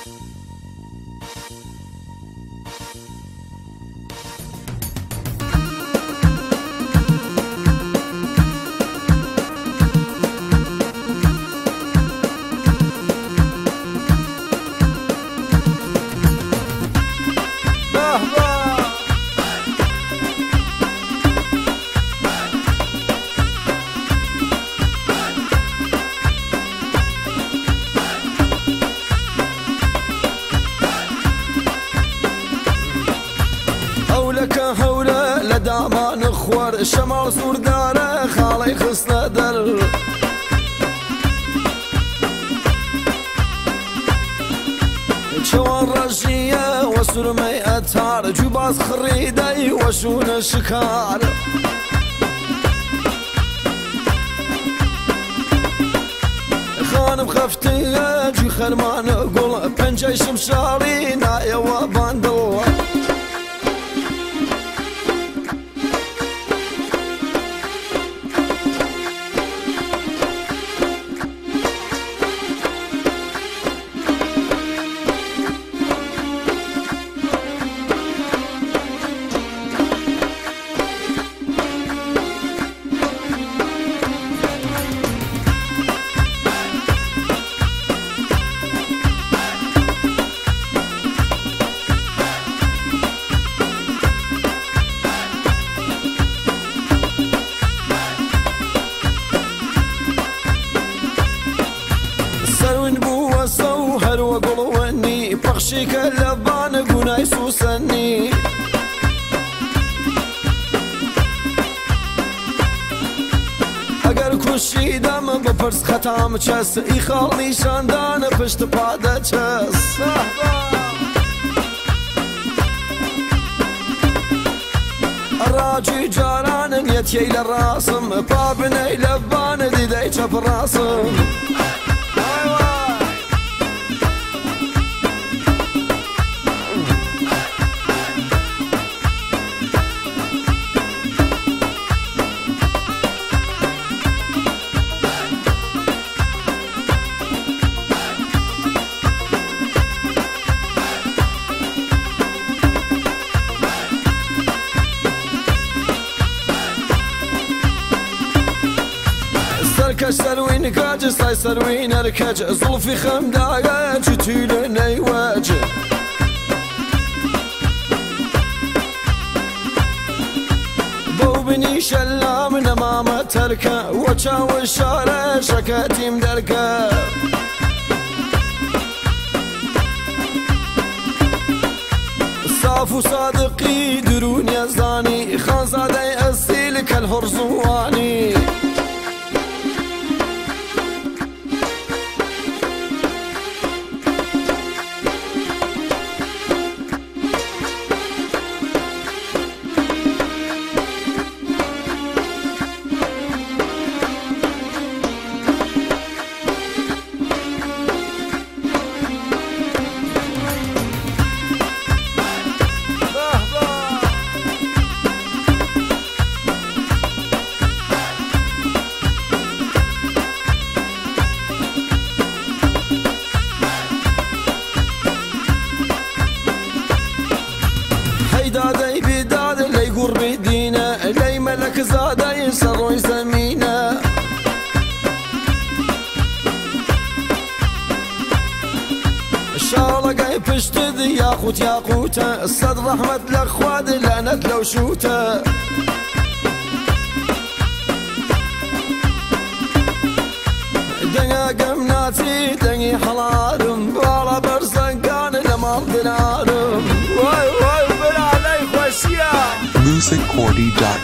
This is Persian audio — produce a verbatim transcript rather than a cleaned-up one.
هەورە لە دامان خوار شەماڵ سووردارە خاڵی خستە دەر چەوان ڕەژیە وە سورمەی ئەتار جوباز خڕیدەی وەشونە شکار خانم خەفتەیە جوی خەرمانە گوڵ پەنجەی شمشاڵی نایەوە باندڵ پەخشیکە لەبانە گونای سوسەنی ئەگەر کوشیدەم بپرس خەتام چەس ئی خاڵ نیشاندانە پشت پادە چەس ڕاجی جارانم یەتیەی لە ڕاستم پابنەی لەبانە دیدەی چەپ ڕاستم سەرکەش سەروین کاج سای سەروین هەرکەج زوڵفی خەمدایە جوتی لە نەیوەج بەو بنی شەلام نەمامە تەرکە وە چاوە شارە شەکەتیم دەرکە صاف و صادقی درونیە زانی خانزادەی ئەسیل کەل هۆرزوانی دادەی بیدادە لەی گوڕبی دینە لەی مەلەک زادەی سەڕۆی زەمینە شاڵەگای پشتت یاقوت یاقوتە سەد ڕەحمەت لە خواد لەنەت لەو شوتە دەنگەگەم ناچی دەنگی هەڵارم باڵە بەرزەنگانە لە ماڵ دنارم وای وای music cordy dot